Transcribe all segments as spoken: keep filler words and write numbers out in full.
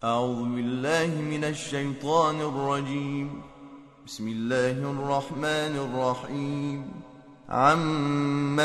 أعوذ بالله من الشيطان الرجيم. بسم الله الرحمن الرحيم. عم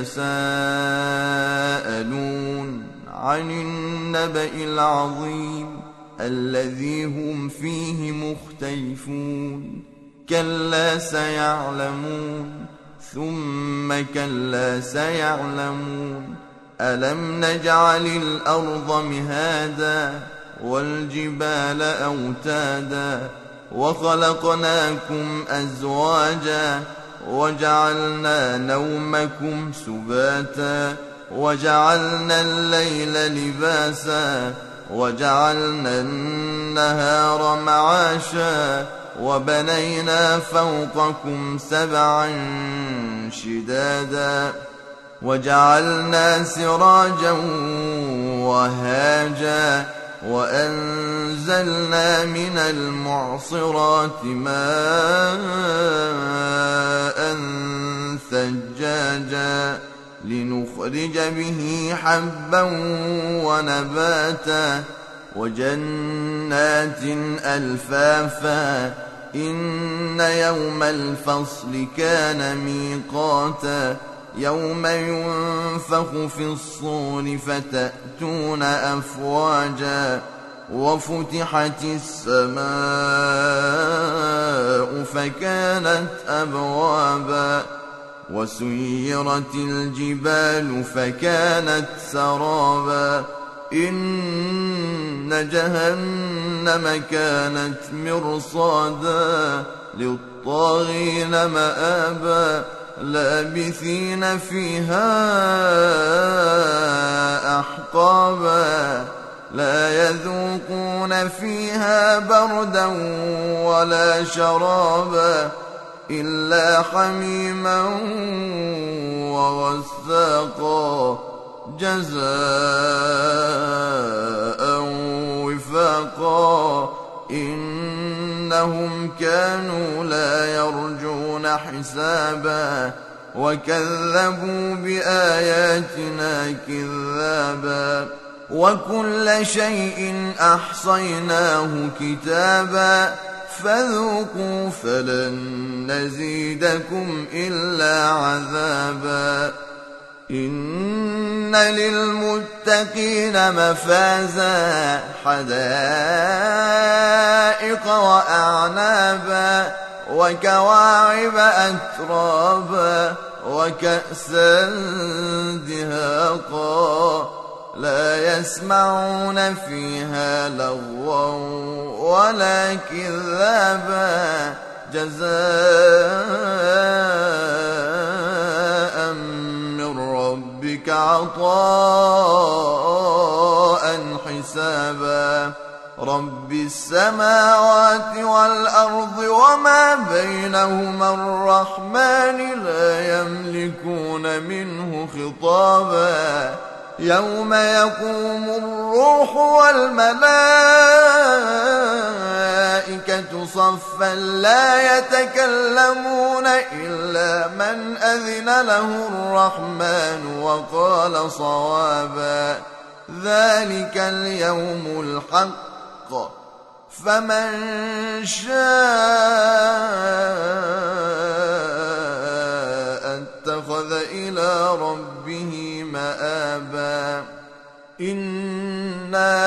يتساءلون عن النبأ العظيم الذي هم فيه مختلفون. كلا سيعلمون ثم كلا سيعلمون. ألم نجعل الأرض مهادا والجبال أوتادا وخلقناكم أزواجا وجعلنا نومكم سباتا وجعلنا الليل لباسا وجعلنا النهار معاشا وبنينا فوقكم سبعا شدادا وجعلنا سراجا وهاجا وأنزلنا من المعصرات ماء ثجاجا لنخرج به حبا ونباتا وجنات ألفافا. إن يوم الفصل كان ميقاتا يوم ينفخ في الصور فتأتون أفواجا وفتحت السماء فكانت أبوابا وسيرت الجبال فكانت سرابا. إن جهنم كانت مرصادا للطاغين مآبا لابثين فيها أحقابا لا يذوقون فيها بردا ولا شرابا إلا حميما وغساقا جزاء وفاقا. إنهم كانوا لا يرجون حسابا وكذبوا بآياتنا كذابا وكل شيء أحصيناه كتابا فذوقوا فلن نزيدكم إلا عذابا. إن للمتقين مفازا حدائق وأعنابا وكواعب أترابا وكأسا دهاقا لا يسمعون فيها لغوا ولا كذابا جزاء من ربك عطاء حسابا. رب السماوات والأرض وما بينهما الرحمن لا يملكون منه خطابا. يوم يقوم الروح والملائكة صفا لا يتكلمون إلا من أذن له الرحمن وقال صوابا. ذلك اليوم الحق فمن شاء اتخذ إلى ربه مآبا. إنا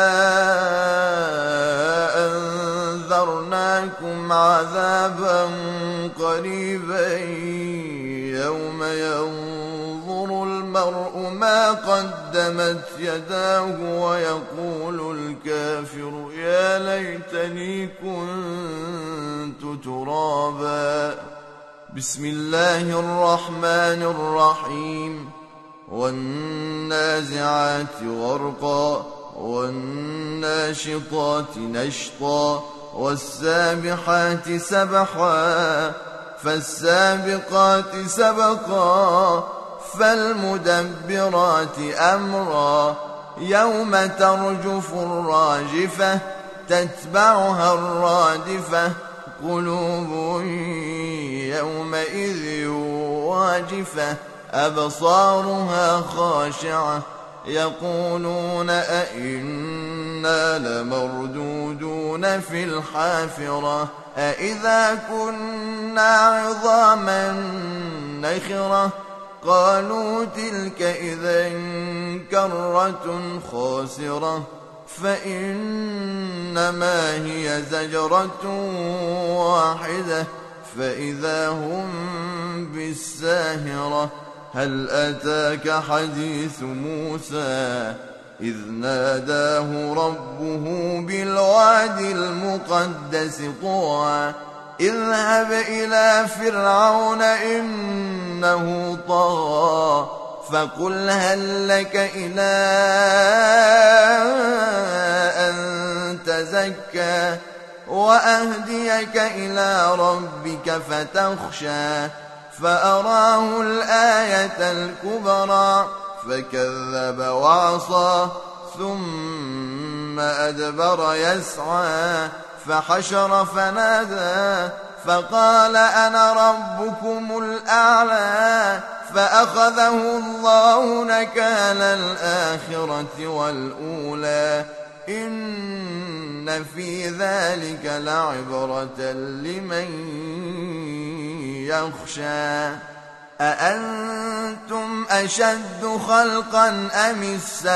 أنذرناكم عذابا قريبا يوم ينظر المرء ما قدمت يداه ويقول الكافر يا ليتني كنت ترابا. بسم الله الرحمن الرحيم. والنازعات غرقا والناشطات نشطا والسابحات سبحا فالسابقات سبقا فالمدبرات أمرا. يوم ترجف الراجفة تتبعها الرادفة قلوب يومئذ واجفة أبصارها خاشعة يقولون أئنا لمردودون في الحافرة أئذا كنا عظاما نخرة قالوا تلك إذا كرة خاسرة فإنما هي زجرة واحدة فإذا هم بالساهرة هل أتاك حديث موسى إذ ناداه ربه بالواد المقدس طوى اذهب إلى فرعون إنه طغى فقل هل لك إلى أن تزكى وأهديك إلى ربك فتخشى فأراه الآية الكبرى فكذب وعصى ثم أدبر يسعى فحشر فنادى فقال أنا ربكم الأعلى فأخذه الله نكال الآخرة والأولى إن في ذلك لعبرة لمن يخشى أأنتم أشد خلقا أم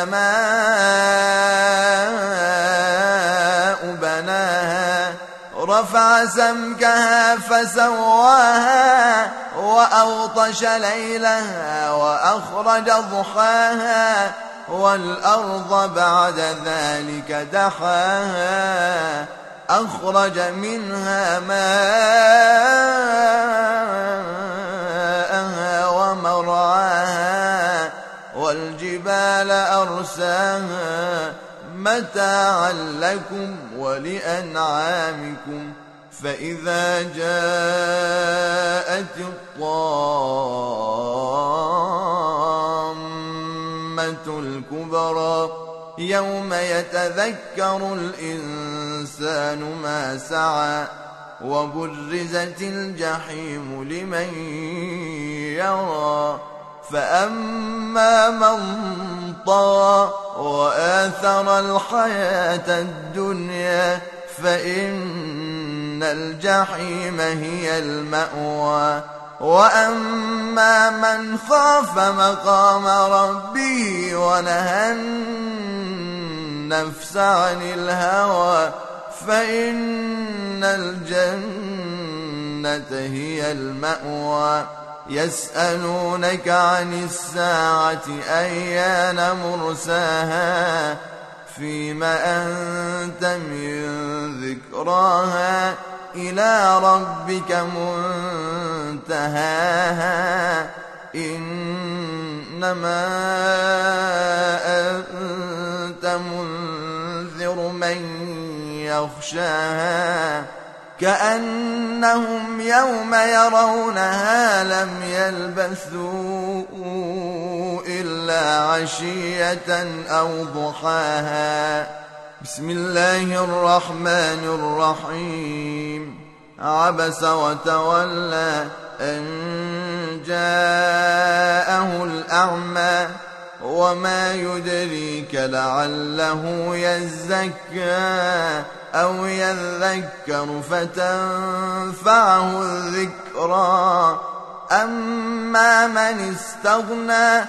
السماء بناها رفع سمكها فسواها وأغطش ليلها وأخرج ضحاها والأرض بعد ذلك دحاها أخرج منها ماءها ومرعاها والجبال أرساها متاعا لكم ولأنعامكم فإذا جاءت الطامة الكبرى يوم يتذكر الإنسان ما سعى وبرزت الجحيم لمن يرى فأما من طغى وآثر الحياة الدنيا فإن الجحيم هي المأوى وأما من خاف مقام ربه ونهى النفس عن الهوى فإن الجنة هي المأوى يسألونك عن الساعة أيان مرساها فيما أنت من ذكراها إلى ربك منتهاها إنما أنت منذر من يخشاها كأنهم يوم يرونها لم يلبثوا إلا عشية أو ضحاها بسم الله الرحمن الرحيم عبس وتولى أن جاءه الأعمى وما يدريك لعله يزكى أو يذكر فتنفعه الذكرى أما من استغنى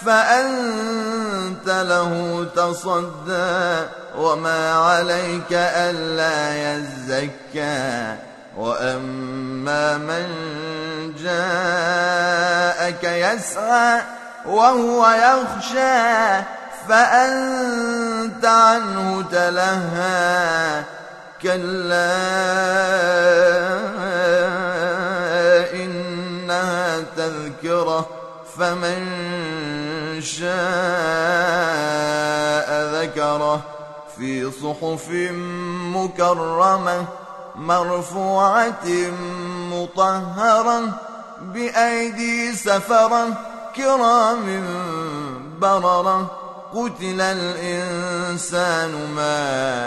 فأنت له تصدى وما عليك ألا يزكى وأما من جاءك يسعى وهو يخشى فأنت عنه تلهى كلا إنها تذكرة فمن شاء ذكره في صحف مكرمة مرفوعة مطهرة بأيدي سفرة كرام بررة قتل الإنسان ما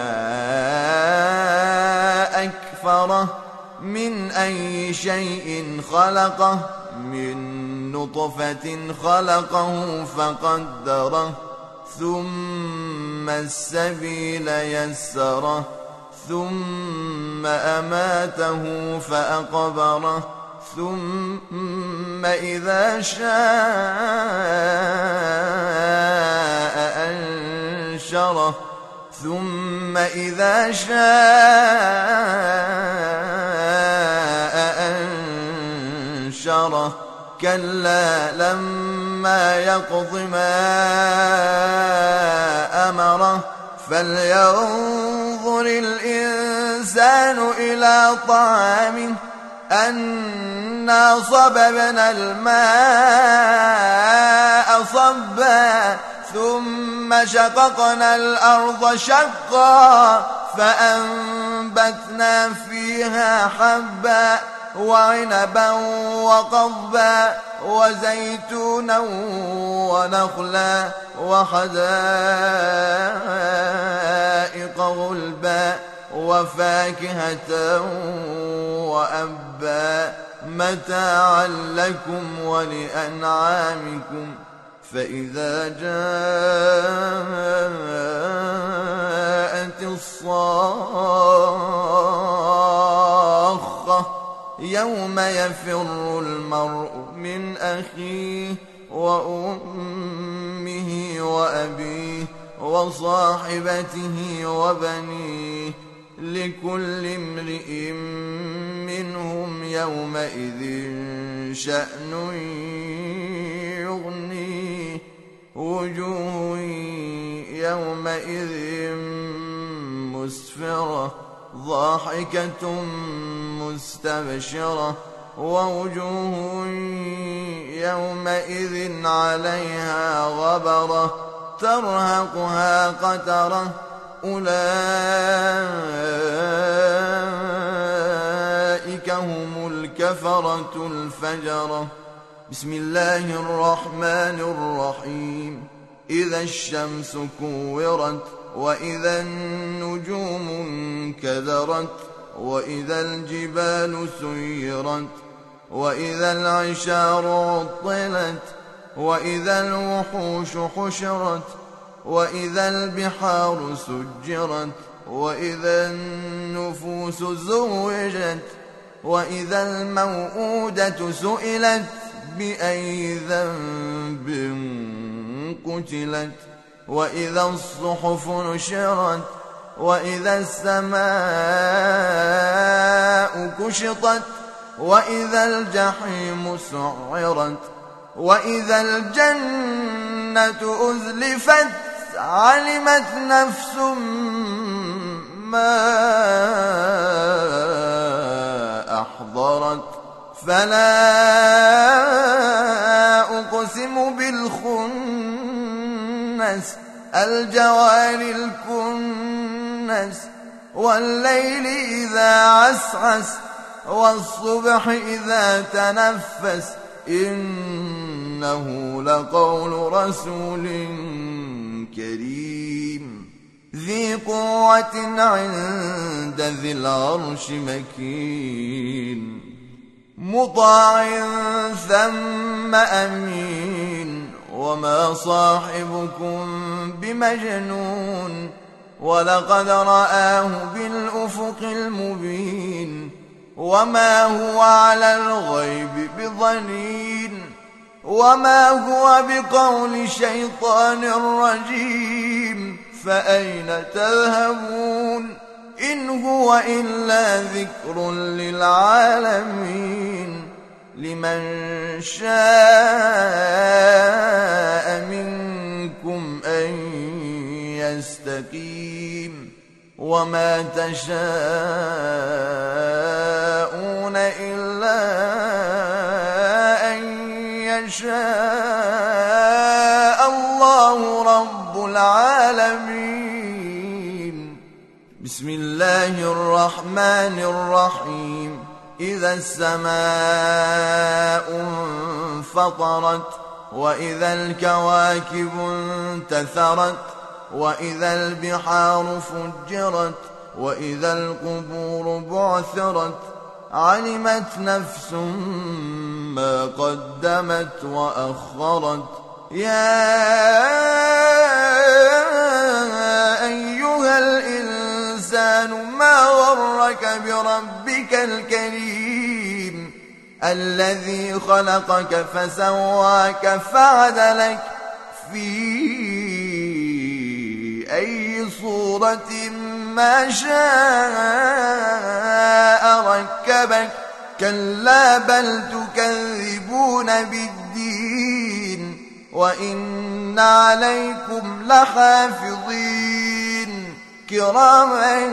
أكفره من أي شيء خلقه من نطفة خلقه فقدره ثم السبيل يسره ثم أماته فأقبره ثم إذا شاء أنشره ثم إذا شاء أنشره كلا لما يقض ما أمره فلينظر الإنسان إلى طعامه أنا صببنا الماء صبا ثم شققنا الأرض شقا فأنبتنا فيها حبا وعنبا وقضبا وزيتونا ونخلا وحدائق غلبا وفاكهة وأبا متاعا لكم ولأنعامكم فإذا جاءت الصاخة يوم يفر المرء من أخيه وأمه وأبيه وصاحبته وبنيه لكل امرئ منهم يومئذ شأن يغنيه وجوه يومئذ مسفرة ضاحكة مستبشرة ووجوه يومئذ عليها غبرة ترهقها قترة أولئك هم الكفرة الفجرة بسم الله الرحمن الرحيم إذا الشمس كورت وإذا النجوم انكدرت وإذا الجبال سيرت وإذا العشار عطلت وإذا الوحوش حشرت وإذا البحار سجرت وإذا النفوس زوجت وإذا الموءودة سئلت بأي ذنب قتلت وإذا الصحف نشرت وإذا السماء كشطت وإذا الجحيم سعرت وإذا الجنة أزلفت علمت نفس ما أحضرت فلا أقسم بالخنس الجوار الكنس والليل إذا عسعس والصبح إذا تنفس إنه لقول رسول كريم ذي قوة عند ذي العرش مكين مطاع ثم أمين وما صاحبكم بمجنون ولقد رآه بالأفق المبين وما هو على الغيب بضنين وما هو بقول شيطان رجيم فأين تذهبون إن هو إلا ذكر للعالمين لمن شاء منكم أن يستقيم وما تشاءون إلا أن يشاء الله رب العالمين بسم الله الرحمن الرحيم إذا السماء انفطرت وإذا الكواكب انتثرت وإذا البحار فجرت وإذا القبور بعثرت علمت نفس ما قدمت وأخرت يا الإنسان ما غرك بربك الكريم الذي خلقك فسواك فعدلك في أي صورة ما شاء ركبك كلا بل تكذبون بالدين وإن عليكم لحافظين كراما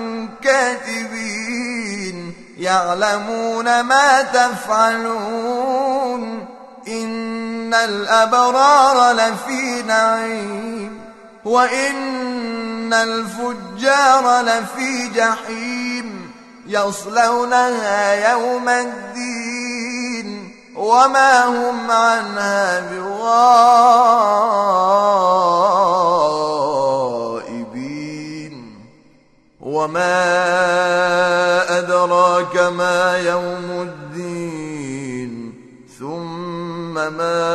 كاتبين يعلمون ما تفعلون إن الأبرار لفي نعيم وإن الفجار لفي جحيم يصلونها يوم الدين وما هم عنها بغائبين وما أدراك ما يوم الدين ثم ما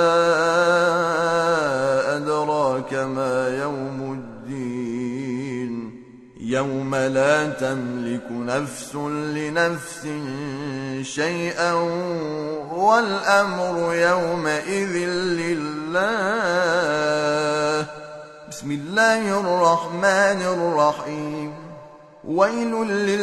أدراك ما يوم الدين يوم لا تملك نفس لنفس شيئا والأمر يومئذ لله بسم الله الرحمن الرحيم ويل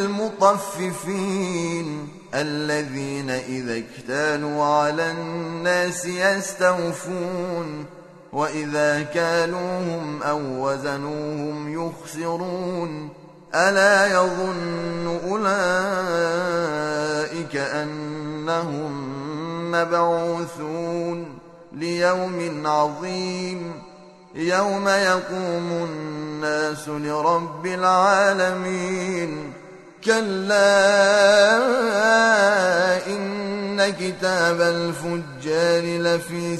للمطففين الذين إذا اكتالوا على الناس يستوفون وإذا كالوهم أو وزنوهم يخسرون ألا يظن أولئك أنهم مبعوثون ليوم عظيم يوم يقوم الناس لرب العالمين كلا إن كتاب الفجار لفي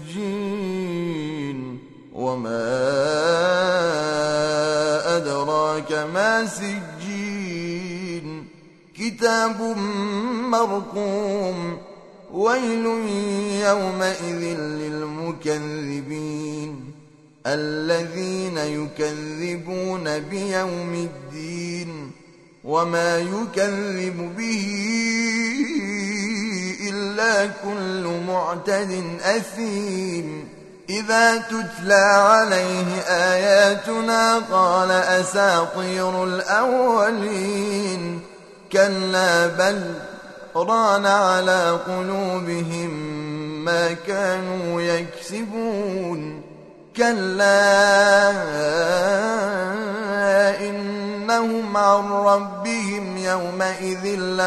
سجين وما أدراك ما سجين كتاب مرقوم ويل يومئذ للمكذبين الذين يكذبون بيوم الدين وما يكذب به إلا كل معتد أثيم إذا تتلى عليه آياتنا قال أساطير الأولين كلا بل ران على قلوبهم ما كانوا يكسبون كلا إنهم عن ربهم يومئذ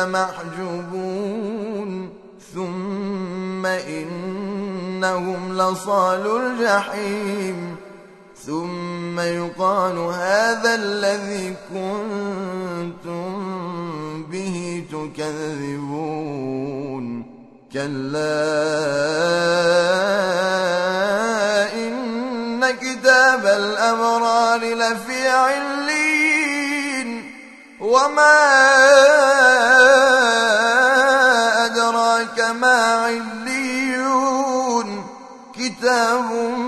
لمحجوبون ثم إنهم لصالو الجحيم ثم يقال هذا الذي كنتم به تكذبون كلا إن كتاب الأبرار لفي علين وما أدراك ما عليون كتاب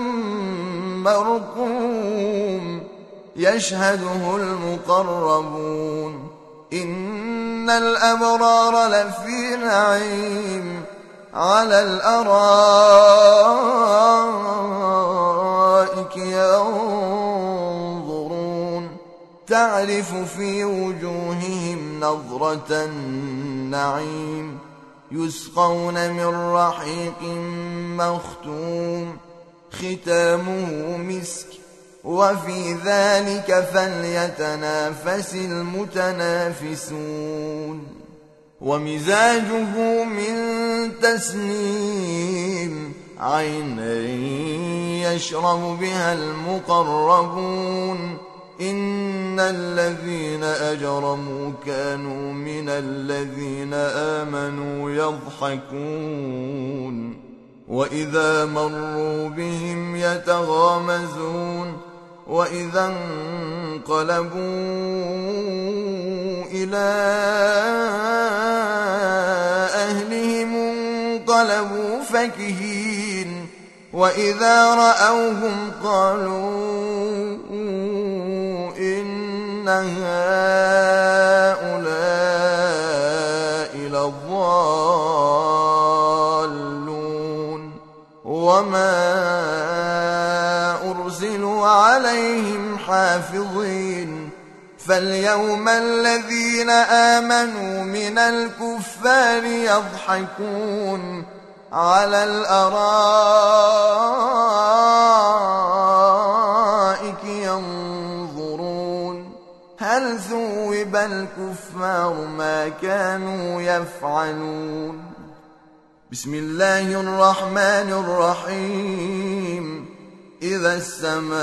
مرقوم يشهده المقربون إن الأبرار لفي نعيم على الأرائك ينظرون تعرف في وجوههم نظرة النعيم يسقون من رحيق مختوم ختامه مسك وفي ذلك فليتنافس المتنافسون ومزاجه من تسنيم عينا يشرب بها المقربون إن الذين أجرموا كانوا من الذين آمنوا يضحكون وإذا مروا بهم يتغامزون وإذا انقلبوا إلى أهلهم انقلبوا فكهين وإذا رأوهم قالوا إن هؤلاء لضالون وما أرسلوا عليهم حافظين فاليوم الذين آمنوا من الكفار يضحكون على الأرائك ينظرون هل ثوب الكفار ما كانوا يفعلون. بسم الله الرحمن الرحيم. إذا السماء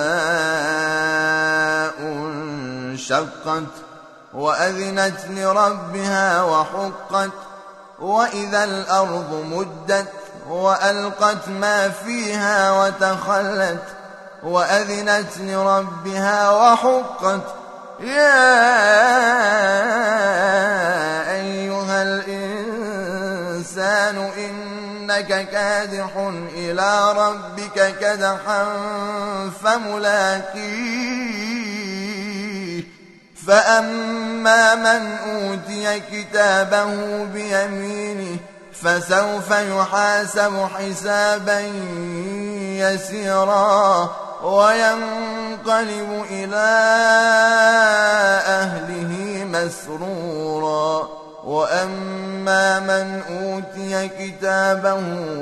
انشقت وأذنت لربها وحقت وإذا الأرض مدت وألقت ما فيها وتخلت وأذنت لربها وحقت يا أيها الإنسان إنك كادح إلى ربك كدحا فملاقيه فأما من أوتي كتابه بيمينه فسوف يحاسب حسابا يسيرا وينقلب إلى أهله مسرورا وأما من أوتي كتابه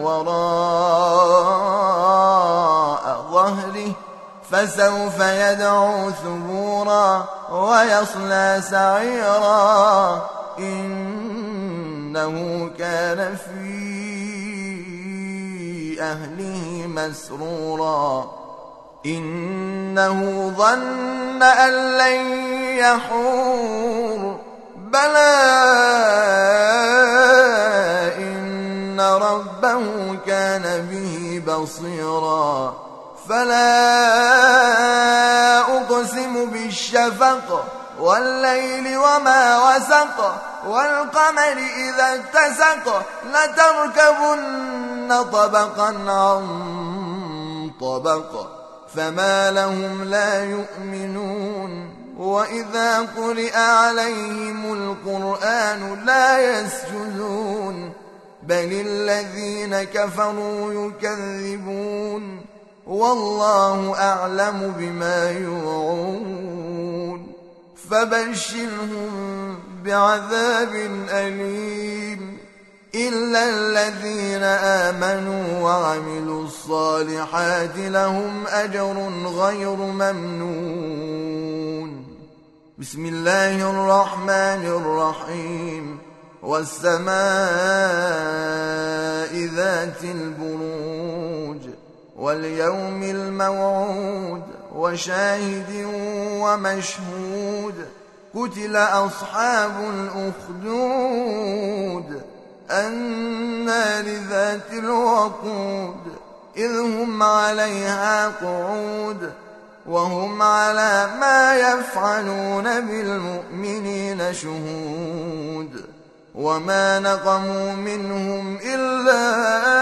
وراء ظهره فسوف يدعو ثبورا ويصلى سعيرا إنه كان في أهله مسرورا إنه ظن أن لن يحور بلى إن ربه كان به بصيرا فلا أقسم بالشفق والليل وما وسق والقمر إذا اتسق لتركبن طبقا عن طبق فما لهم لا يؤمنون وإذا قرئ عليهم القرآن لا يسجدون بل الذين كفروا يكذبون والله أعلم بما يوعون فبشرهم بعذاب أليم إلا الذين آمنوا وعملوا الصالحات لهم أجر غير ممنون. بسم الله الرحمن الرحيم. والسماء ذات البروج واليوم الموعود وشاهد ومشهود قتل أصحاب الأخدود النار ذات الوقود إذ هم عليها قعود وهم على ما يفعلون بالمؤمنين شهود وما نقموا منهم إلا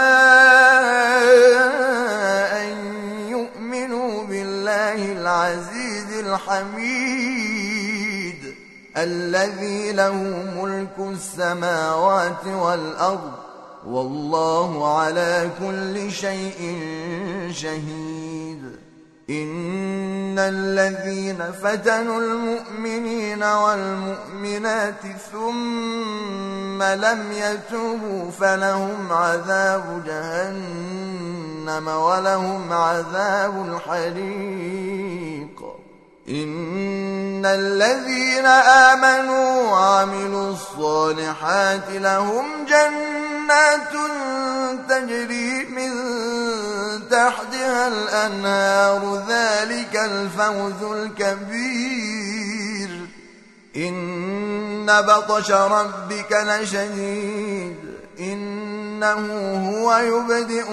أن يؤمنوا بالله العزيز الحميد الذي له ملك السماوات والأرض والله على كل شيء شهيد. إن الذين فتنوا المؤمنين والمؤمنات ثم لم يتوبوا فلهم عذاب جهنم ولهم عذاب الحريق. إن الذين آمنوا وعملوا الصالحات لهم جنات تجري من تحتها الأنهار ذلك الفوز الكبير. إن بطش ربك لشديد إنه هو يبدئ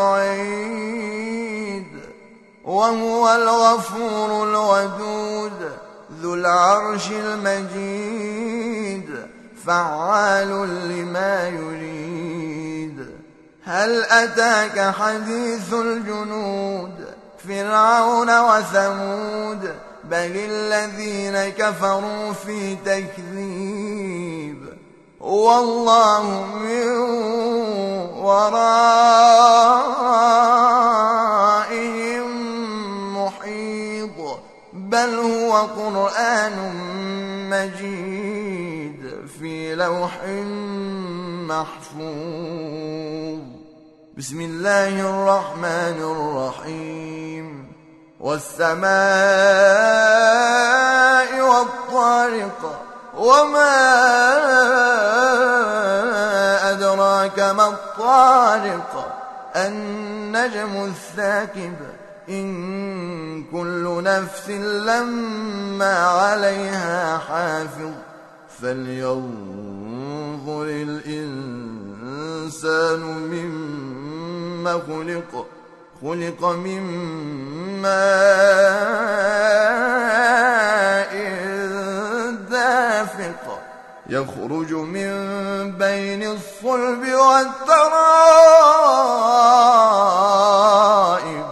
ويعيد وهو الغفور الودود ذو العرش المجيد فعال لما يريد. هل أتاك حديث الجنود فرعون وثمود بل الذين كفروا في تكذيب والله من ورائهم محيط بل هو قرآن مجيد في لوح محفوظ. بسم الله الرحمن الرحيم. والسماء والطارق وما أدراك ما الطارق النجم الثاقب إن كل نفس لما عليها حافظ فلينظر الإنسان مما خلق خلق من ماء دافق يخرج من بين الصلب والترائب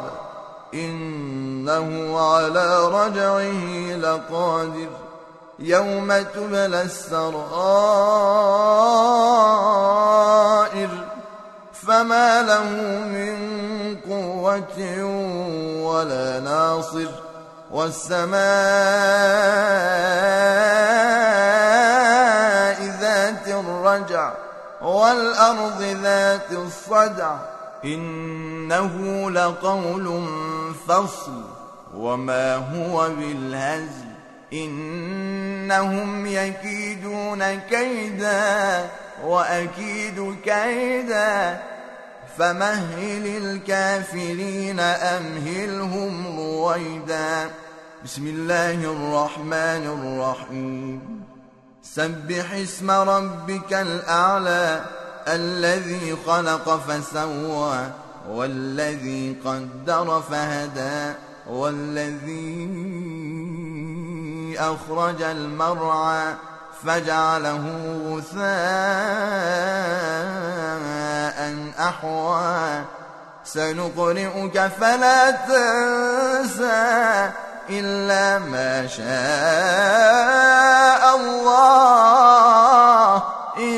إنه على رجعه لقادر يوم تبلى السرائر فما له من قوة ولا ناصر. والسماء ذات الرجع والأرض ذات الصدع إنه لقول فصل وما هو بالهزل إنهم يكيدون كيدا وأكيد كيدا فمهل الكافرين أمهلهم رويدا. بسم الله الرحمن الرحيم. سبح اسم ربك الأعلى الذي خلق فسوى والذي قدر فهدى والذي أخرج المرعى فجعله غثاء أحوى سنقرئك فلا تنسى إلا ما شاء الله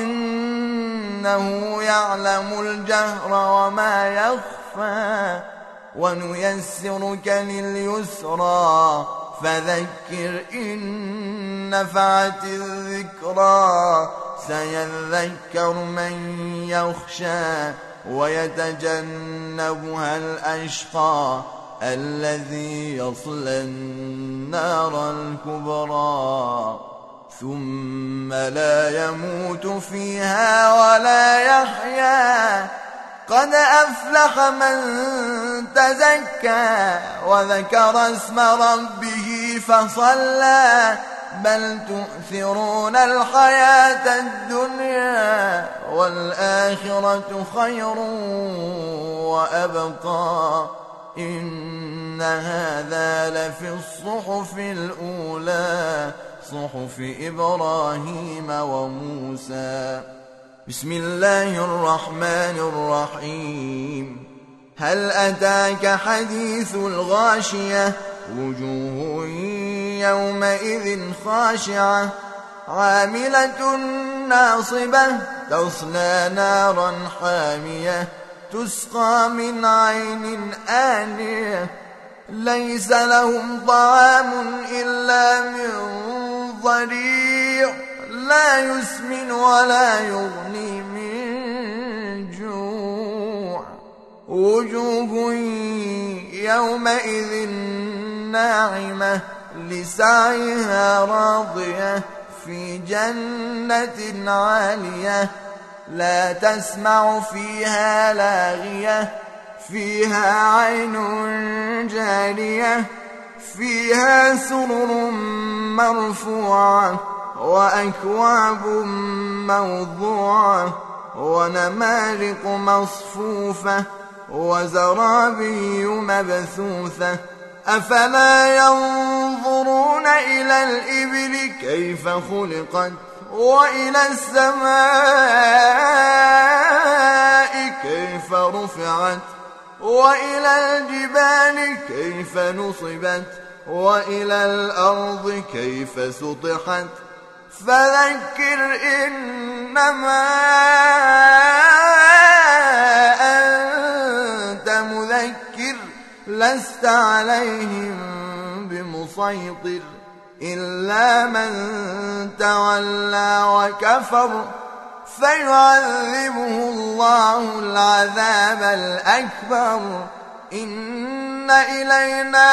إنه يعلم الجهر وما يخفى ونيسرك لليسرى فذكر إن نفعت الذكرى سيذكر من يخشى ويتجنبها الأشقى الذي يصلى النار الكبرى ثم لا يموت فيها ولا يحيا قد أفلح من تزكى وذكر اسم ربه فصلى بل تؤثرون الحياة الدنيا والآخرة خير وأبقى إن هذا لفي الصحف الأولى صحف إبراهيم وموسى. بسم الله الرحمن الرحيم. هل أتاك حديث الغاشية وجوه يومئذ خاشعة عاملة ناصبة تصلى نارا حامية تسقى من عين آنية ليس لهم طعام إلا من ضريع لا يسمن ولا يغني من جوع وجوه يومئذ ناعمة لسعيها راضية في جنة عالية لا تسمع فيها لاغية فيها عين جارية فيها سرر مرفوعة وأكواب موضوعة ونمارق مصفوفة وزرابي مبثوثة أفلا ينظرون إلى الإبل كيف خلقت وإلى السماء كيف رفعت وإلى الجبال كيف نصبت وإلى الأرض كيف سطحت فذكر إنما أنت مذكر لست عليهم بمسيطر إلا من تولى وكفر فيعذبه الله العذاب الأكبر إن إلينا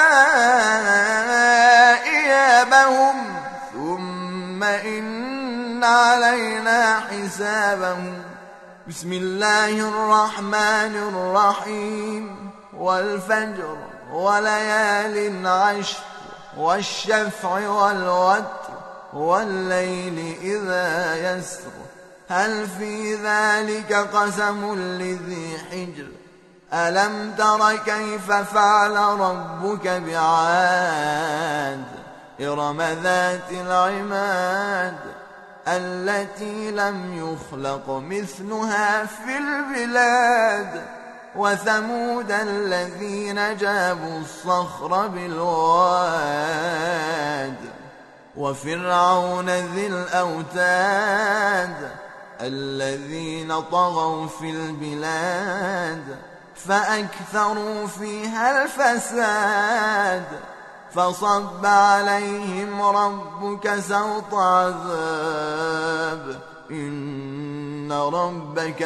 إيابهم ثم إن علينا حسابهم. بسم الله الرحمن الرحيم والفجر وليال عشر والشفع والوتر والليل إذا يسر هل في ذلك قسم لذي حجر ألم تر كيف فعل ربك بعاد إرم ذات العماد التي لم يخلق مثلها في البلاد وثمود الذين جابوا الصخر بالواد وفرعون ذي الأوتاد الذين طغوا في البلاد فأكثروا فيها الفساد فصب عليهم ربك سوط عذاب إن ربك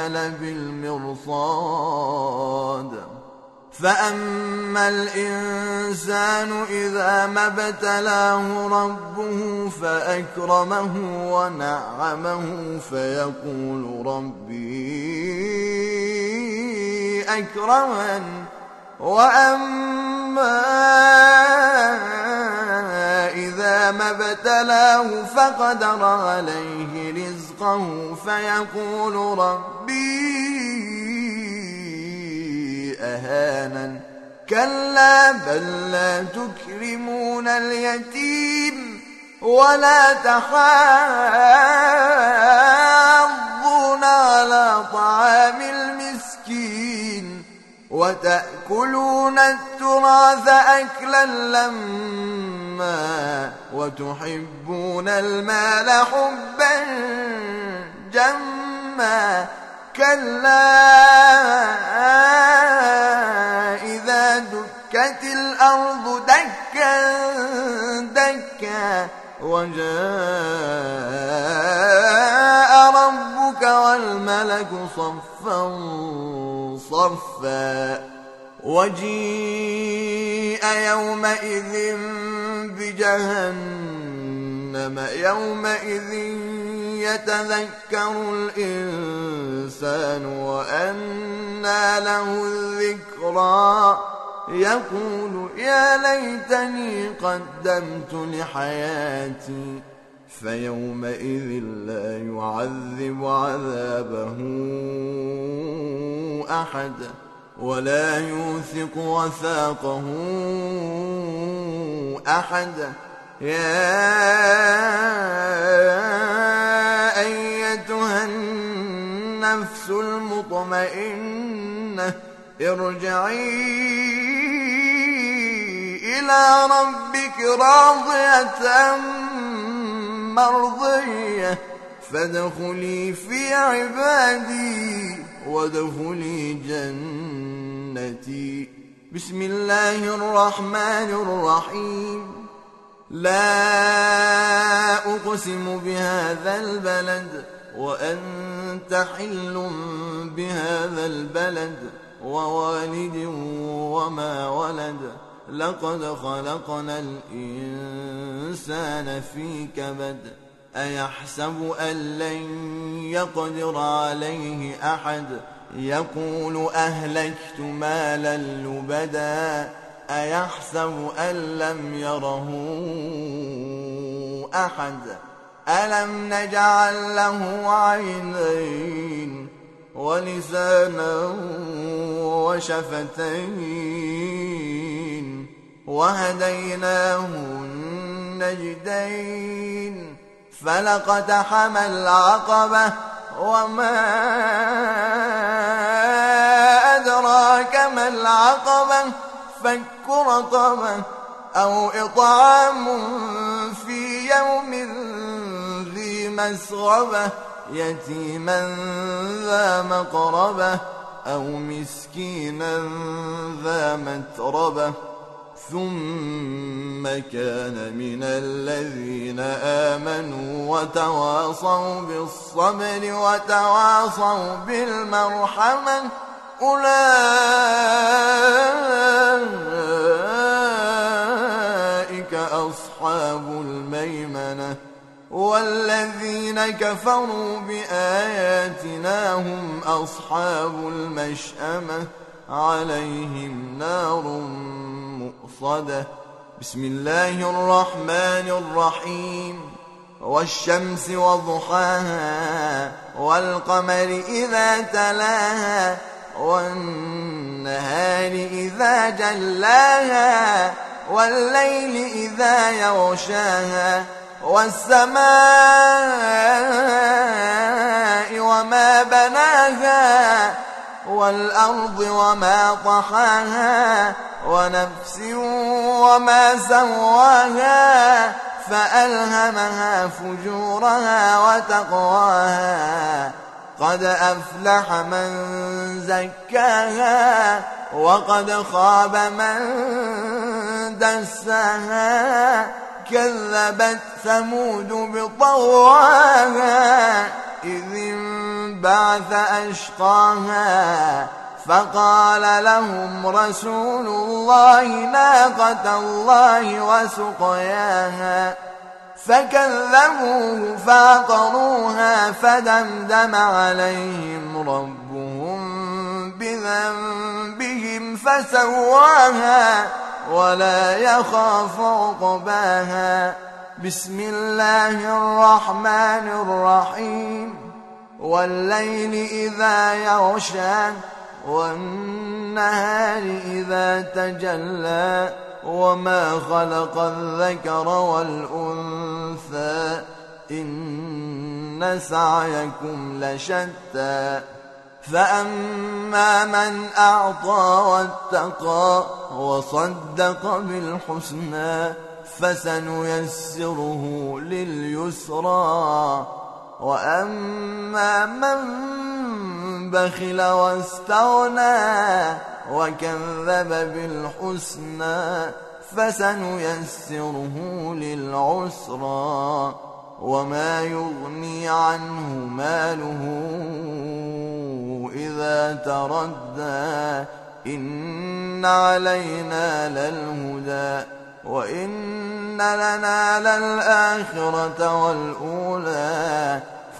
لبالمرصاد فأما الإنسان إذا ما ابتلاه ربه فأكرمه ونعمه فيقول ربي أكرمن وأما إذا ما ابتلاه فقدر عليه رزقه فيقول ربي أهانن كلا بل لا تكرمون اليتيم ولا تحاضون على طعام المسكين وتأكلون التراث أكلا لما وتحبون المال حبا جما كلا إذا دكت الأرض دكا دكا وجاء ربك والملك صفا صفا وجيء يومئذ بجهنم يومئذ يتذكر الإنسان وأنى له الذكرى يقول يا ليتني قدمت لحياتي فيومئذ لا يعذب عذابه أحد ولا يوثق وثاقه أحد يا أيتها النفس المطمئنة ارجعي إلى ربك راضية مرضية فادخلي في عبادي وادخلي جنتي. بسم الله الرحمن الرحيم لا أقسم بهذا البلد وأنت حل بهذا البلد ووالد وما ولد لقد خلقنا الإنسان في كبد أيحسب أن لن يقدر عليه أحد يقول أهلكت مالا لبدا أيحسب أن لم يره أحد ألم نجعل له عينين ولسانا وشفتين وهديناه النجدين فلقتحم العقبة وما أدراك ما العقبة فك رقبة أو إطعام في يوم ذي مسغبة يتيما ذا مقربة أو مسكينا ذا متربة ثم كان من الذين آمنوا وتواصوا بالصبر وتواصوا بالمرحمة أولئك أصحاب الميمنة والذين كفروا بآياتنا هم أصحاب المشأمة عليهم نار مؤصدة. بسم الله الرحمن الرحيم والشمس وضحاها والقمر إذا تلاها والنهار إذا جلاها والليل إذا يغشاها والسماء وما بناها والأرض وما طحاها ونفس وما سواها فألهمها فجورها وتقواها قد أفلح من زكاها وقد خاب من دساها كذبت ثمود بطغواها إذ انبعث أشقاها فقال لهم رسول الله ناقة الله وسقياها فكذبوه فعقروها فدمدم عليهم ربهم بذنبهم فسواها ولا يخاف عقباها. بسم الله الرحمن الرحيم والليل إذا يغشى والنهار إذا تجلى وما خلق الذكر والأنثى إن سعيكم لشتى فأما من أعطى واتقى وصدق بالحسنى فسنيسره لليسرى وأما من بخل واستغنى وكذب بالحسنى فسنيسره للعسرى وما يغني عنه ماله إذا تردى إن علينا للهدى وإن لنا للآخرة والأولى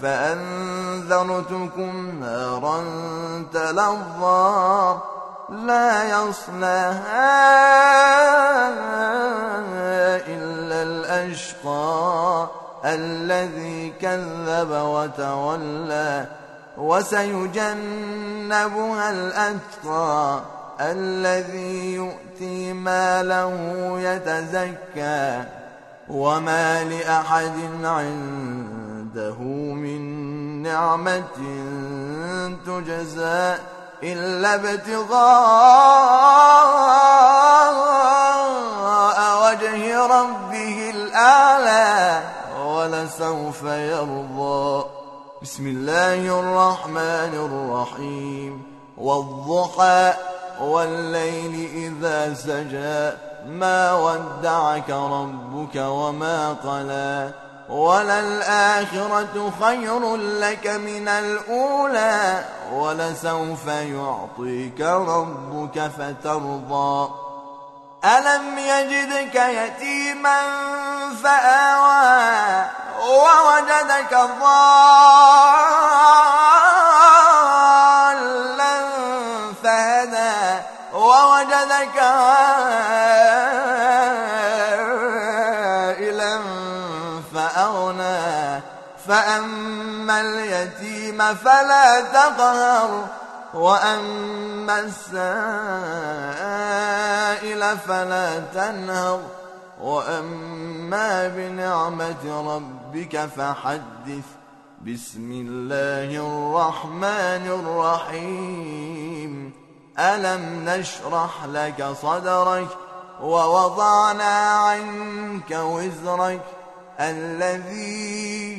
فأنذرتكم نارا تلظى لا يصلاها إلا الأشقى الذي كذب وتولى وسيجنبها الأتقى الذي يؤتي ماله يتزكى وما لأحد عنده من نعمة تجزى إلا ابتغاء وجه ربه الأعلى ولسوف يرضى. بسم الله الرحمن الرحيم والضحى والليل إذا سجى ما ودعك ربك وما قلى وللآخرة خير لك من الأولى ولسوف يعطيك ربك فترضى. ألم يجدك يتيما فآوى ووجدك ضالا فهدى ووجدك عائلا فأغنى فأما اليتيم فلا تقهر وأما السائل فلا تنهر وأما بنعمة ربك فحدث. بسم الله الرحمن الرحيم ألم نشرح لك صدرك ووضعنا عنك وزرك الذي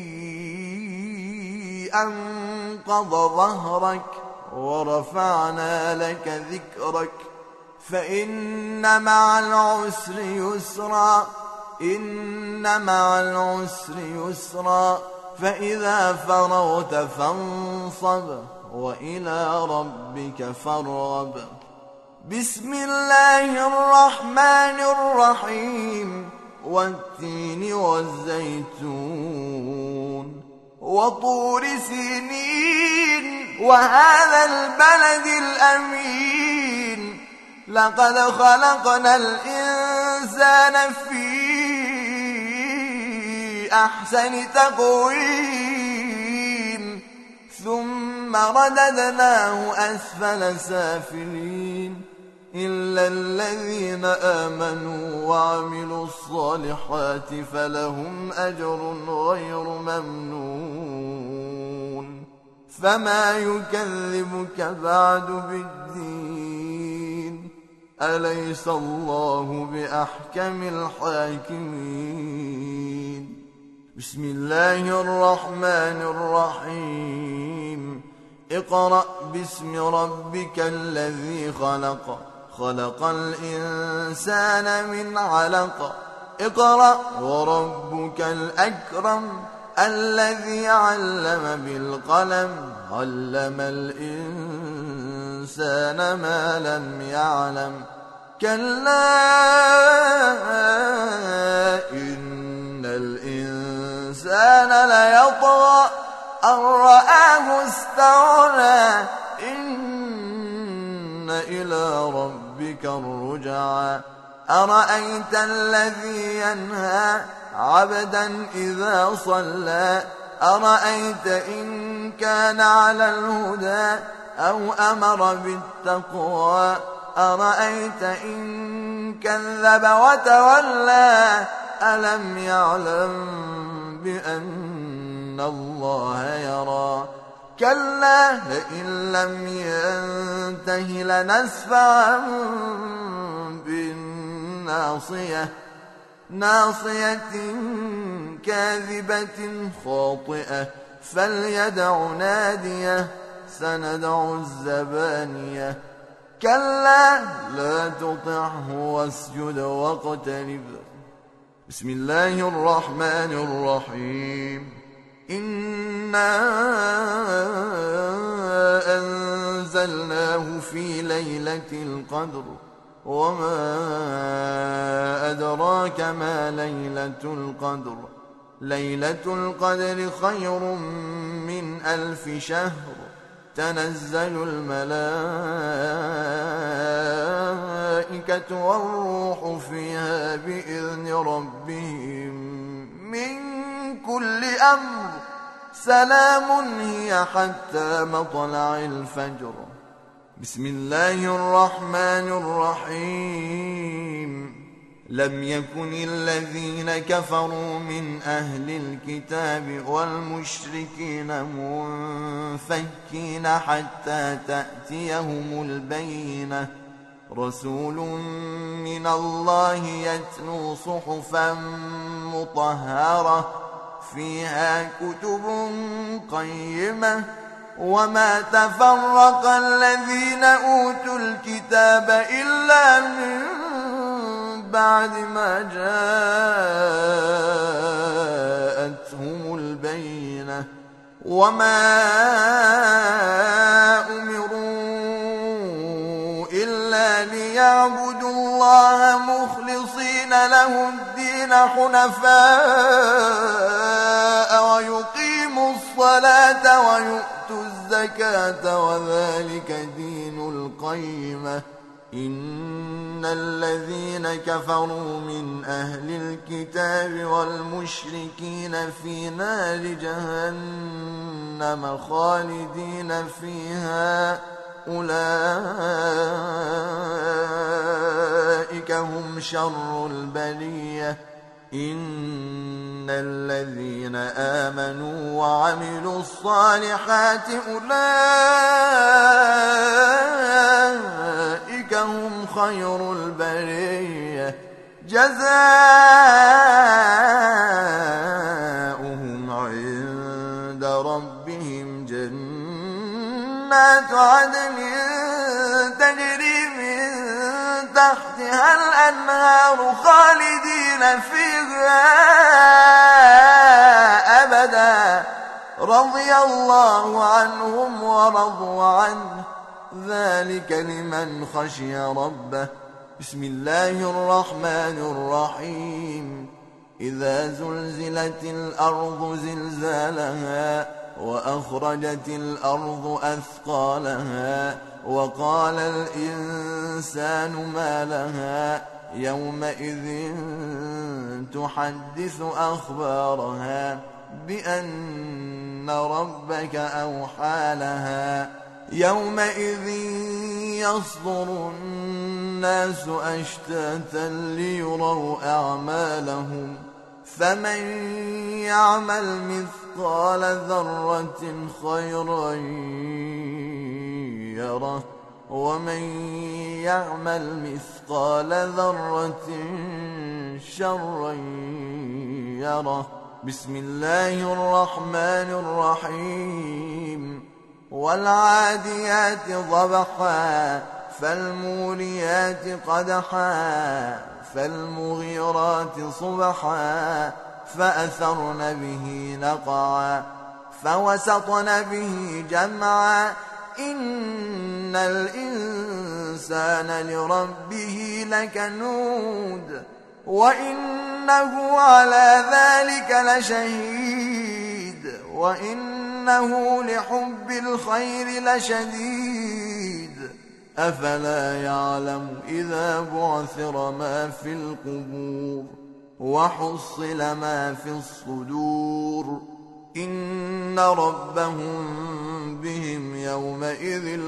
أنقض ظهرك ورفعنا لك ذكرك فإن مع العسر يسرا إن مع العسر يسرا فإذا فرغت فانصب وإلى ربك فارغب. بسم الله الرحمن الرحيم والتين والزيتون وطور سينين وهذا البلد الأمين لقد خلقنا الإنسان في أحسن تقويم ثم رددناه أسفل سافلين إلا الذين آمنوا وعملوا الصالحات فلهم أجر غير ممنون. فما يكذبك بعد بالدين أليس الله بأحكم الحاكمين. بسم الله الرحمن الرحيم اقرأ باسم ربك الذي خلق خلق الإنسان من علق اقرأ وربك الأكرم الذي علم بالقلم علم الإنسان ما لم يعلم كلا إن الإنسان ليطغى أن رآه استغنى إن إلى ربك الرجعى أرأيت الذي ينهى عبدا إذا صلى أرأيت إن كان على الهدى أو أمر بالتقوى أرأيت إن كذب وتولى ألم يعلم بأن الله يرى كلا لئن لم ينته لنسفعا بالناصية ناصية كاذبة خاطئة فليدع ناديه سندع الزبانية كلا لا تطعه واسجد واقترب. بسم الله الرحمن الرحيم إنا أنزلناه في ليلة القدر وما أدراك ما ليلة القدر ليلة القدر خير من ألف شهر تنزل الملائكة والروح فيها بإذن ربهم من كل أمر سلام هي حتى مطلع الفجر. بسم الله الرحمن الرحيم لم يكن الذين كفروا من أهل الكتاب والمشركين منفكين حتى تأتيهم البينة رسول من الله يتلو صحفا مطهرة فيها كتب قيمة وما تفرق الذين أوتوا الكتاب إلا من بعد ما جاءتهم البينة وما أمروا إلا ليعبدوا الله مخلصين له الدين حنفاء ويقيموا الصلاة ويؤتوا الزكاة وذلك دين القيمة إن الذين كفروا من أهل الكتاب والمشركين في نار جهنم خالدين فيها أولئك هم شر البرية إن الذين آمنوا وعملوا الصالحات أولئك هم خير البرية جزاؤهم عند ربهم جنات عدن تجري من تحتها الأنهار خالدين فيها أبدا رضي الله عنهم ورضوا عنه ذلك لمن خشي ربه. بسم الله الرحمن الرحيم. إذا زلزلت الأرض زلزالها وأخرجت الأرض أثقالها وقال الإنسان ما لها يومئذ تحدث أخبارها بأن ربك أوحى لها يومئذ يصدر الناس أشتاتا ليروا أعمالهم فمن يعمل مثقال ذرة خيرا يره ومن يعمل مثقال ذرة شرا يره. بسم الله الرحمن الرحيم. والعاديات ضبحا فالموريات قدحا فالمغيرات صبحا فأثرن به نقعا فوسطن به جمعا إن الإنسان لربه لكنود وإنه على ذلك لشهيد وإنه لحب الخير لشديد أفلا يعلم إذا بعثر ما في القبور وحصل ما في الصدور إن ربهم بهم يومئذ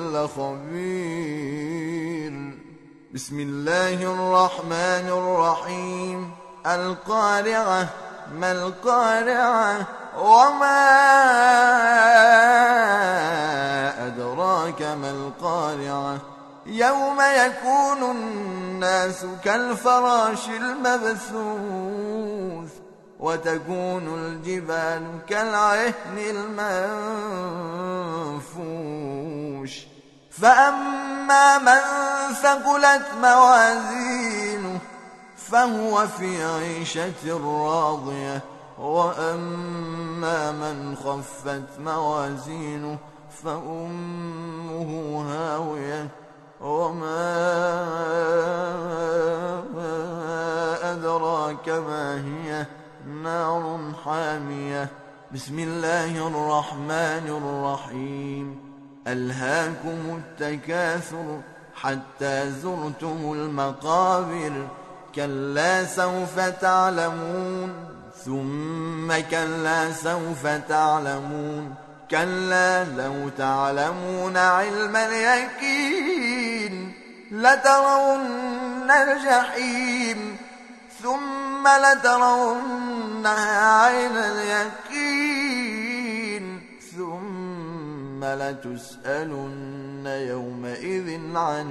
لخبير. بسم الله الرحمن الرحيم. القارعة ما القارعة وما أدراك ما القارعة يوم يكون الناس كالفراش المبثوث وتكون الجبال كالعهن المنفوش فأما من ثقلت موازينه فهو في عيشة راضية وأما من خفت موازينه فأمه هاوية وما أدراك ما هي نار حامية. بسم الله الرحمن الرحيم. ألهاكم التكاثر حتى زرتم المقابر كلا سوف تعلمون ثم كلا سوف تعلمون كلا لو تعلمون علم اليقين لترون الجحيم ثم لترونها عين اليقين ثم لتسألن يومئذ عن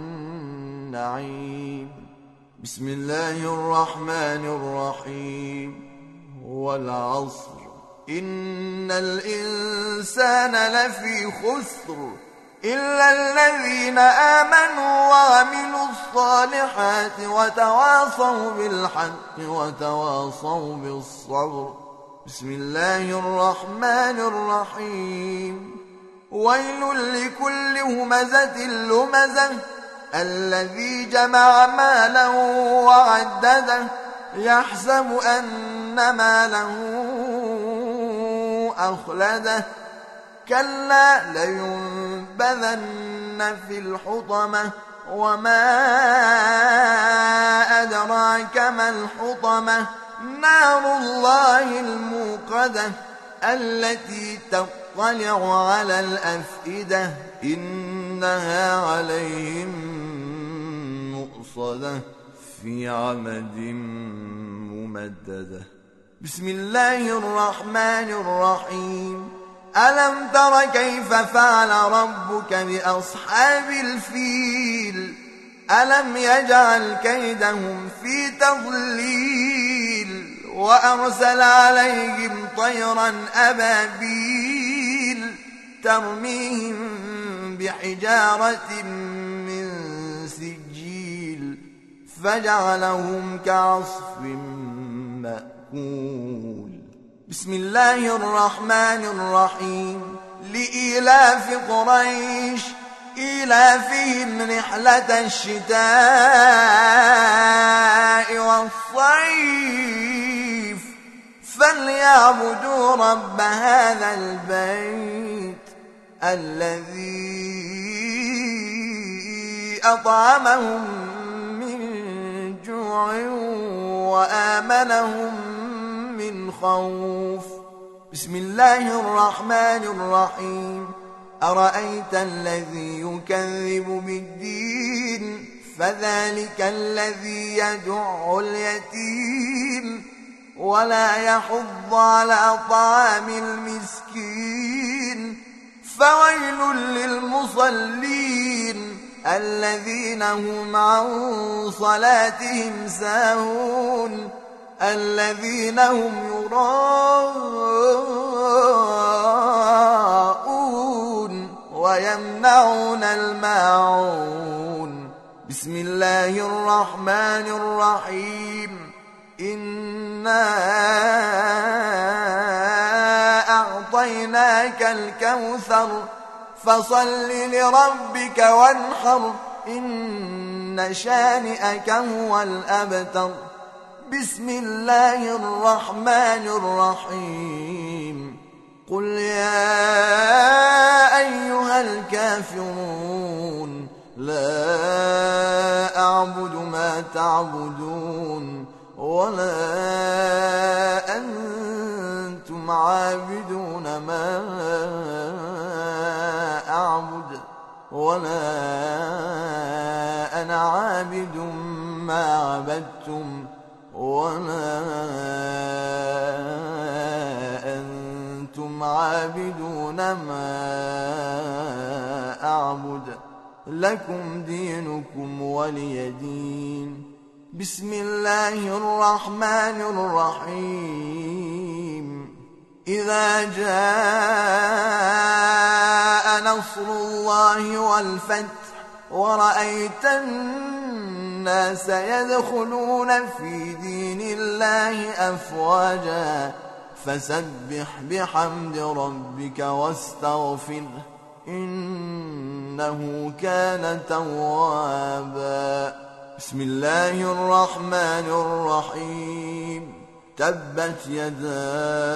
النعيم. بسم الله الرحمن الرحيم. والعصر إن الإنسان لفي خسر إلا الذين آمنوا وعملوا الصالحات وتواصوا بالحق وتواصوا بالصبر. بسم الله الرحمن الرحيم. ويل لكل همزة لمزة الذي جمع مالا وعدده يحسب أن ماله أخلده كلا لينبذن في الحطمة وما أدراك ما الحطمة نار الله الموقدة التي تطلع على الأفئدة إنها عليهم مؤصدة في عمد ممددة. بسم الله الرحمن الرحيم. ألم تر كيف فعل ربك بأصحاب الفيل ألم يجعل كيدهم في تضليل وأرسل عليهم طيرا أبابيل ترميهم بحجارة من سجيل فجعلهم كعصف مأكول. بسم الله الرحمن الرحيم. لإيلاف قريش إيلافهم رحلة الشتاء والصيف فليعبدوا رب هذا البيت الذي أطعمهم من جوع وآمنهم من خوف. بسم الله الرحمن الرحيم. أرأيت الذي يكذب بالدين فذلك الذي يدع اليتيم ولا يحض على طعام المسكين فويل للمصلين الذين هم عن صلاتهم ساهون الذين هم يراءون ويمنعون الماعون. بسم الله الرحمن الرحيم. إنا أعطيناك الكوثر فصل لربك وانحر إن شانئك هو الأبتر. بسم الله الرحمن الرحيم. قل يا أيها الكافرون لا أعبد ما تعبدون ولا أنتم عابدون ما أعبد ولا أنا عابد ما عبدتم ولا أنتم عابدون ما أعبد لكم دينكم ولي دين. بسم الله الرحمن الرحيم. إذا جاء نصر الله والفتح ورأيت الناس يدخلون في دين الله أفواجا فسبح بحمد ربك واستغفره إنه كان توابا. بسم الله الرحمن الرحيم. تبت يدا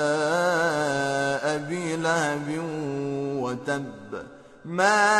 أبي لهب وتب ما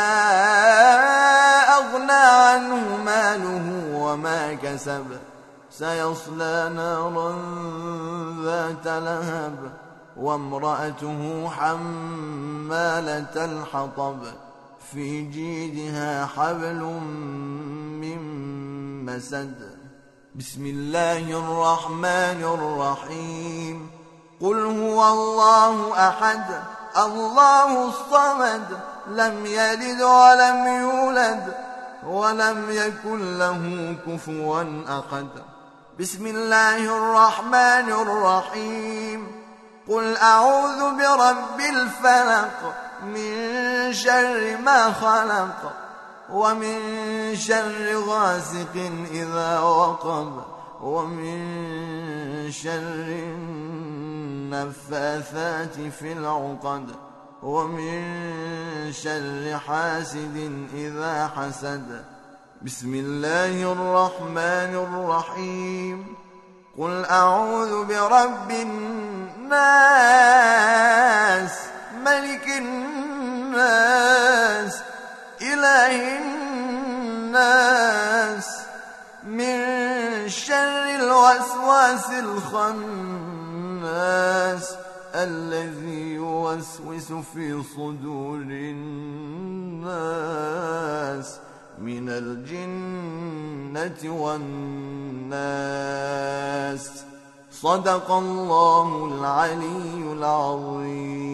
أغنى عنه ماله وما كسب سيصلى نارا ذات لهب وامرأته حمالة الحطب في جيدها حبل من مسد. بسم الله الرحمن الرحيم. قل هو الله أحد الله الصمد لم يلد ولم يولد ولم يكن له كفوا أحد. بسم الله الرحمن الرحيم. قل أعوذ برب الفلق من شر ما خلق ومن شر غاسق إذا وقب ومن شر النفاثات في العقد ومن شر حاسد إذا حسد. بسم الله الرحمن الرحيم. قل أعوذ برب الناس ملك الناس إله الناس من شر الوسواس الخناس الذي يوسوس في صدور الناس من الجنة والناس. صدق الله العلي العظيم.